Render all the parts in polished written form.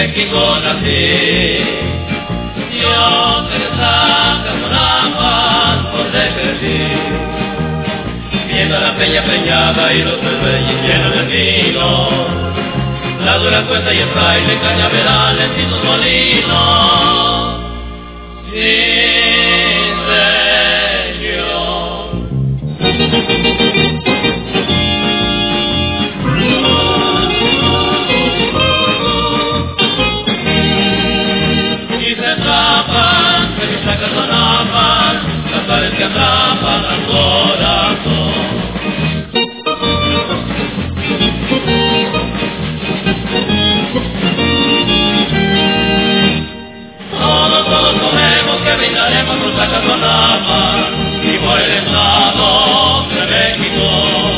México nací. Yo de esa Camonapa donde crecí, viendo la peña peñada y los reyes llenos de vino, la dura cuenta y el fraile, cañaverales y sus molinos. Sí, cantares que atrapan al corazón. Todos comemos que brindaremos por Zacatonapa y por el Estado de México.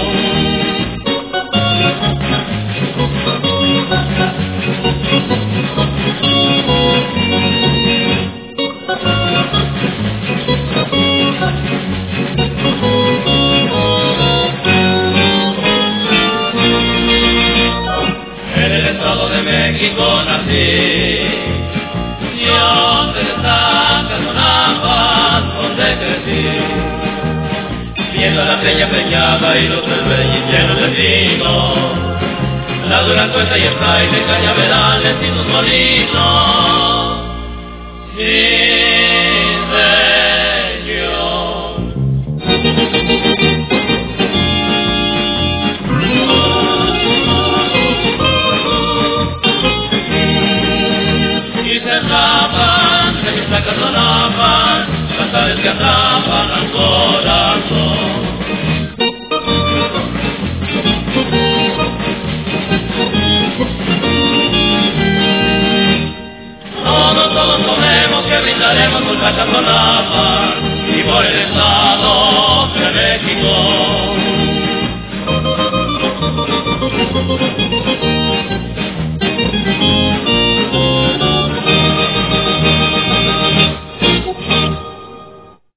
México nací, yo de esa Camonapa donde crecí, viendo la peña peñada y los reyes llenos de vino, la dura cuenta y el fraile, cañaverales y sus molinos. Sí.